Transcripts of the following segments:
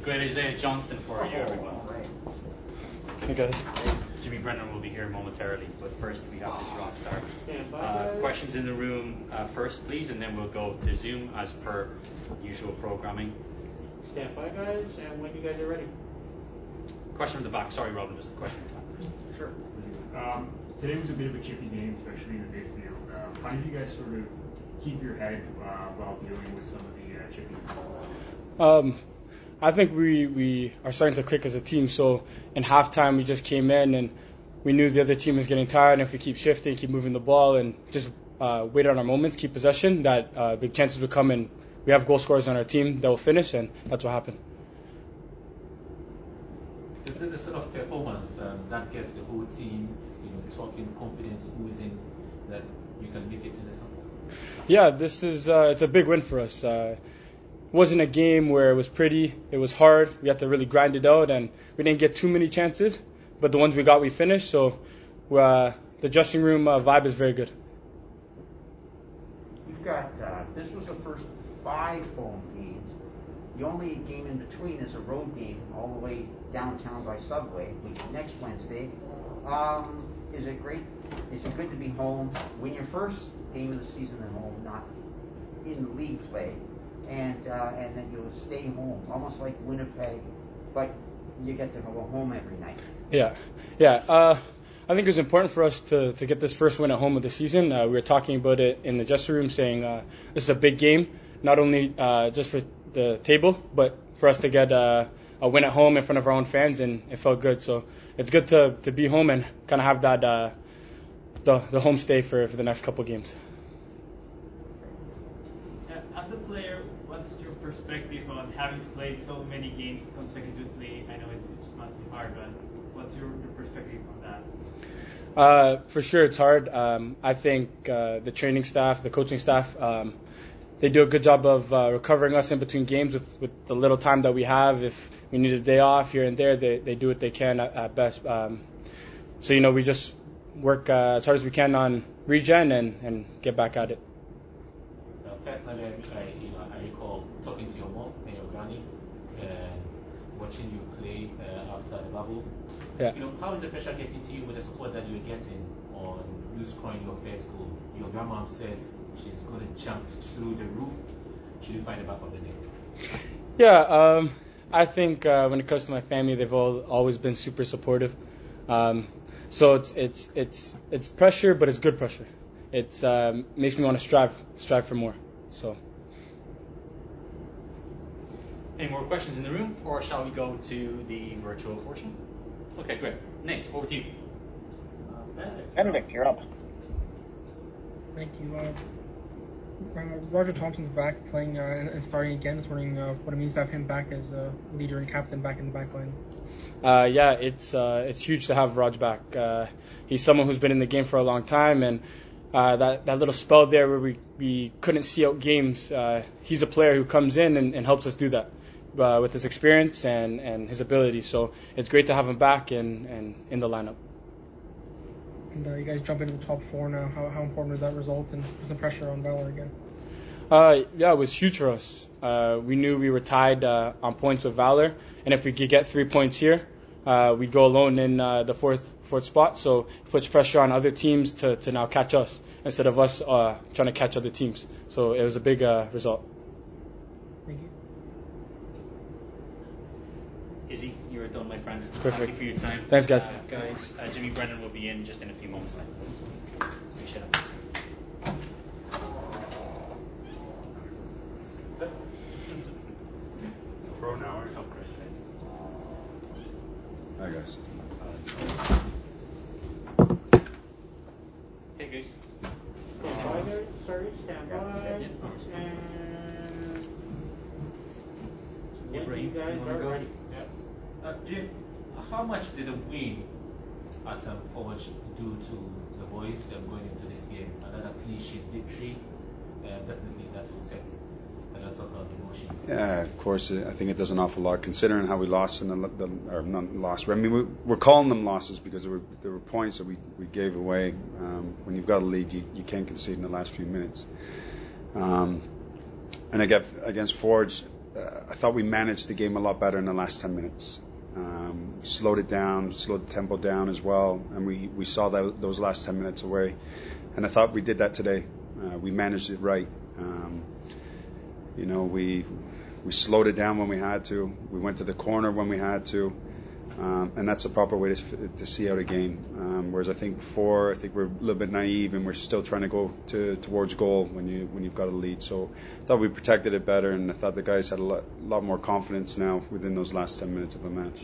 Great Isaiah Johnston for you, everyone. Hey guys. Jimmy Brennan will be here momentarily, but first we have this rock star. Questions in the room first, please, and then we'll go to Zoom as per usual programming. Stand by, guys, and when you guys are ready. Question from the back. Sorry, Robin, just a question. Sure. Today was a bit of a chippy game, especially in the midfield. How did you guys sort of keep your head while dealing with some of the chippies? I think we are starting to click as a team. So in halftime, we just came in and we knew the other team was getting tired. And if we keep shifting, keep moving the ball, and just wait on our moments, keep possession, that the chances would come. And we have goal scorers on our team that will finish, and that's what happened. Is this the sort of performance that gets the whole team, talking, confidence, oozing, that you can make it in the top? Yeah, this is it's a big win for us. It wasn't a game where it was pretty. It was hard. We had to really grind it out, and we didn't get too many chances. But the ones we got, we finished. So the dressing room vibe is very good. You've got this was the first 5 home games. The only game in between is a road game all the way downtown by subway, which is next Wednesday. Is it great? Is it good to be home? Win your first game of the season at home, not in league play, and then you'll stay home, almost like Winnipeg, but you get to go home every night. Yeah. I think it was important for us to get this first win at home of the season. We were talking about it in the dressing room, saying this is a big game, not only just for the table, but for us to get a win at home in front of our own fans, and it felt good. So it's good to be home and kind of have that the home stay for the next couple games. As a player, what's your perspective on having to play so many games consecutively? I know it's not hard, but what's your perspective on that? For sure, it's hard. I think the training staff, the coaching staff, they do a good job of recovering us in between games with the little time that we have. If we need a day off here and there, they do what they can at best. So we just work as hard as we can on regen and get back at it. Personally, I recall talking to your mom and your granny, watching you play after the bubble. Yeah. How is the pressure getting to you with the support that you're getting on you scoring your first goal? Your grandma says she's going to jump through the roof. Should you find the back of the net? Yeah, I think when it comes to my family, they've always been super supportive. So it's pressure, but it's good pressure. It makes me want to strive for more. So. Any more questions in the room, or shall we go to the virtual portion? Okay, great. Nate, over to you. Benedict, you're up. Thank you. Roger Thompson's back playing and starting again. Just wondering what it means to have him back as a leader and captain back in the back line. Yeah, it's huge to have Raj back. He's someone who's been in the game for a long time, and that little spell there where we couldn't see out games, he's a player who comes in and helps us do that with his experience and his ability. So it's great to have him back and in the lineup. And you guys jump into the top 4 now. How important was that result, and put some pressure on Valor again? Yeah, it was huge for us. We knew we were tied on points with Valor, and if we could get 3 points here, we'd go alone in the fourth spot. So it puts pressure on other teams to now catch us instead of us trying to catch other teams. So it was a big result. Thank you. Izzy, you're done, my friend. Perfect. Thank you for your time. Thanks, guys. Guys, Jimmy Brennan will be in just in a few moments now. Appreciate it. Pro now or something? Hi, guys. Hey, guys. Stand by, guys. Sorry, stand by. And when you guys are ready. Jim, how much did the win at Forge do to the boys going into this game? Another clean sheet victory, definitely that will set a lot of emotions. Yeah, of course. I think it does an awful lot, considering how we lost or not lost. I mean, we're calling them losses because there were points that we gave away. When you've got a lead, you can't concede in the last few minutes. And against Forge, I thought we managed the game a lot better in the last 10 minutes. Slowed it down, slowed the tempo down as well, and we saw those last 10 minutes away. And I thought we did that today. We managed it right. We slowed it down when we had to. We went to the corner when we had to. And that's the proper way to see out a game. Whereas I think we're a little bit naive and we're still trying to go towards goal when you've got a lead. So I thought we protected it better, and I thought the guys had a lot more confidence now within those last 10 minutes of the match.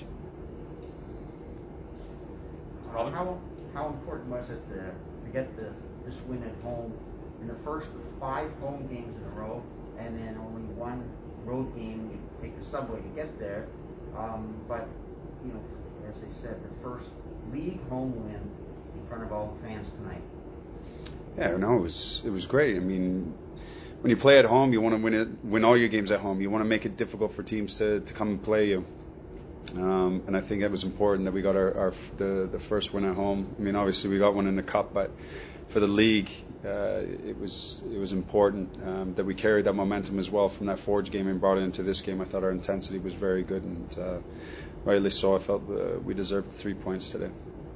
How important was it to get this win at home in the first 5 home games in a row, and then only 1 road game? You take the subway to get there, but as I said, the first league home win in front of all the fans tonight. Yeah, no, it was great. I mean, when you play at home, you want to win all your games at home. You want to make it difficult for teams to come and play you. And I think it was important that we got the first win at home. I mean, obviously we got one in the cup, but for the league, it was important that we carried that momentum as well from that Forge game and brought it into this game. I thought our intensity was very good, and rightly so. I felt we deserved 3 points today.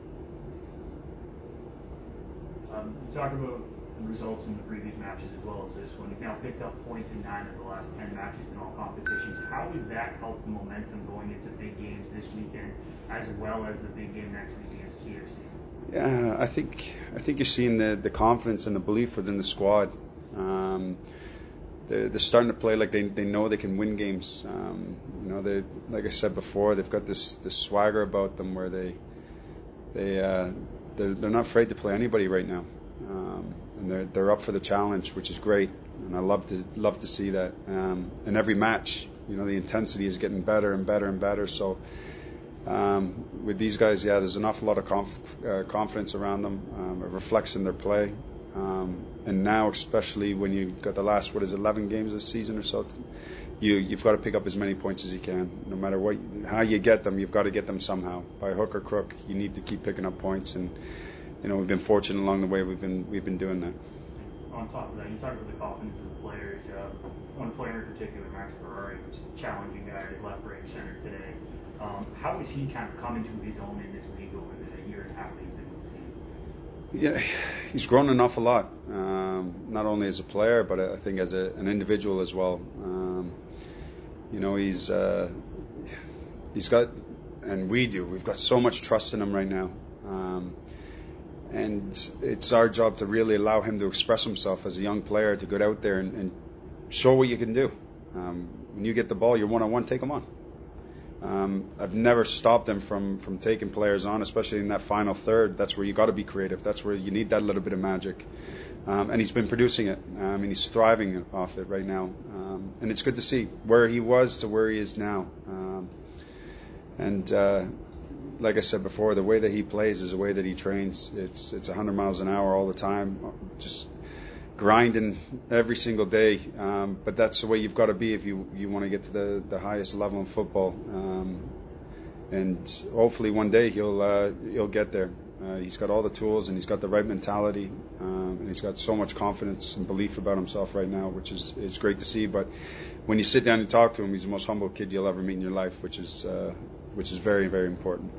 You talked about the results in the previous matches as well as this one. You've now picked up points in 9 of the last 10 matches in all competitions. How has that helped the momentum going into big games this weekend, as well as the big game next week against TFC? Yeah, I think you're seeing the confidence and the belief within the squad. They're starting to play like they know they can win games. They, like I said before, they've got this swagger about them where they're not afraid to play anybody right now, and they're up for the challenge, which is great. And I love to see that. In every match, the intensity is getting better and better and better. So. With these guys, there's an awful lot of confidence around them. It reflects in their play. And now, especially when you've got the last, 11 games this season or so, you've got to pick up as many points as you can. No matter how you get them, you've got to get them somehow. By hook or crook, you need to keep picking up points. And, we've been fortunate along the way. We've been doing that. On top of that, you talked about the confidence of the players. One player in particular, Max Ferrari, was challenging guys left, right, center today. How has he kind of come into his own in this league over the year and a half that he's been with the team? Yeah, he's grown an awful lot, not only as a player, but I think as an individual as well. He's got, and we've got so much trust in him right now. And it's our job to really allow him to express himself as a young player, to get out there and show what you can do. When you get the ball, you're one-on-one, take him on. I've never stopped him from taking players on, especially in that final third. That's where you got to be creative. That's where you need that little bit of magic. And he's been producing it. And he's thriving off it right now. And it's good to see where he was to where he is now. Like I said before, the way that he plays is the way that he trains. It's 100 miles an hour all the time, just grinding every single day. But that's the way you've got to be if you want to get to the highest level in football. And hopefully one day he'll get there. He's got all the tools and he's got the right mentality, and he's got so much confidence and belief about himself right now, which is great to see. But when you sit down and talk to him, he's the most humble kid you'll ever meet in your life, which is very, very important.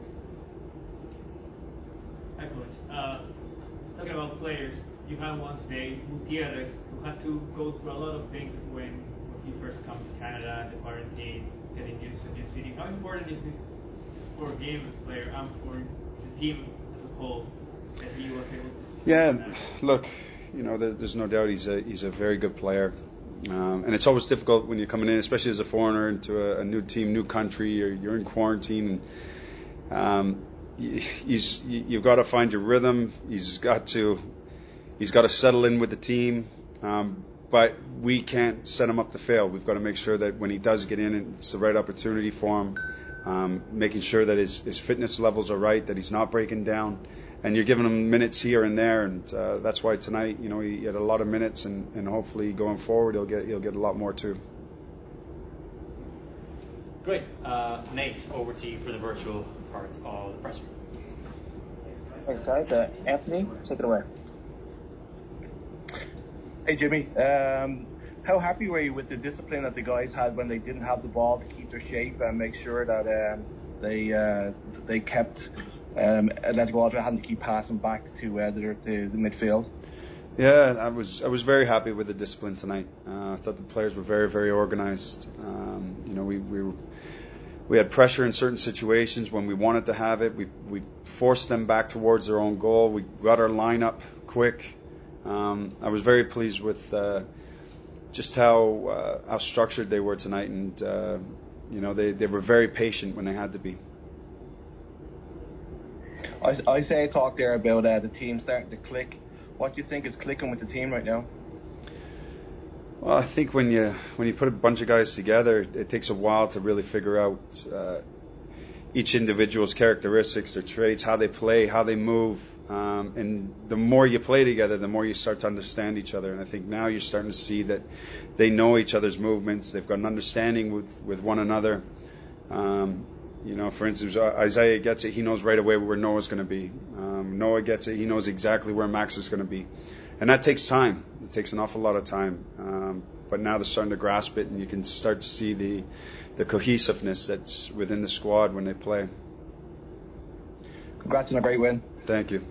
Hi, Coach. Talking about players, you had one today, Gutierrez, who had to go through a lot of things when he first came to Canada, the quarantine, getting used to a new city. How important is it for him as a player and for the team as a whole that he was able to? Yeah, look, there's no doubt he's a very good player. And it's always difficult when you're coming in, especially as a foreigner, into a new team, new country, or you're in quarantine. And you've got to find your rhythm. He's got to settle in with the team. But we can't set him up to fail. We've got to make sure that when he does get in, it's the right opportunity for him. Making sure that his fitness levels are right, that he's not breaking down. And you're giving him minutes here and there, and that's why tonight, he had a lot of minutes, and hopefully going forward, he'll get a lot more too. Great, Nate, over to you for the virtual part of the press room. Thanks, guys. Anthony, take it away. Hey, Jimmy. How how happy were you with the discipline that the guys had when they didn't have the ball to keep their shape and make sure that they kept Atlantic Water having to keep passing back to the midfield? Yeah, I was very happy with the discipline tonight. I thought the players were very, very organized. We had pressure in certain situations when we wanted to have it. We forced them back towards their own goal. We got our lineup quick. I was very pleased with just how structured they were tonight, and they were very patient when they had to be. Isaiah talked there about the team starting to click. What do you think is clicking with the team right now? Well, I think when you put a bunch of guys together, it takes a while to really figure out each individual's characteristics, their traits, how they play, how they move. And the more you play together, the more you start to understand each other. And I think now you're starting to see that they know each other's movements. They've got an understanding with one another. For instance, Isaiah gets it. He knows right away where Noah's going to be. Noah gets it. He knows exactly where Max is going to be. And that takes time. It takes an awful lot of time. But now they're starting to grasp it, and you can start to see the cohesiveness that's within the squad when they play. Congrats on a great win. Thank you.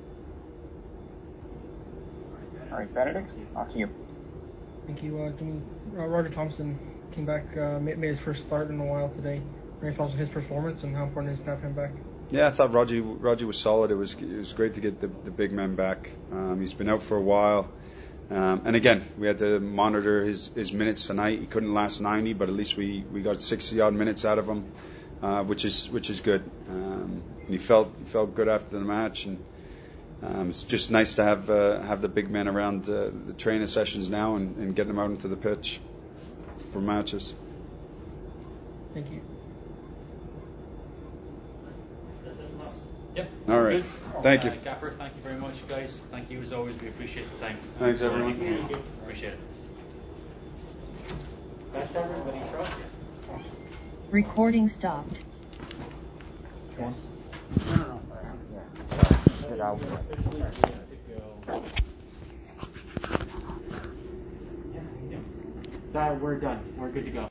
All right, Benedict, off to you. Thank you, Jimmy. Roger Thompson came back, made his first start in a while today. Any thoughts on his performance and how important it is to have him back? Yeah, I thought Roger was solid. It was great to get the big man back. He's been out for a while. And again, we had to monitor his minutes tonight. He couldn't last 90, but at least we got 60-odd minutes out of him, which is good. And he felt good after the match, and it's just nice to have the big men around the training sessions now and get them out into the pitch for matches. Thank you. Yep. All right. Good. Thank you. Gaffer, thank you very much, guys. Thank you as always. We appreciate the time. Thanks, everyone. Thank you. Appreciate it. That's everybody. Trust you. Recording stopped. No. Get out. We're done. We're good to go.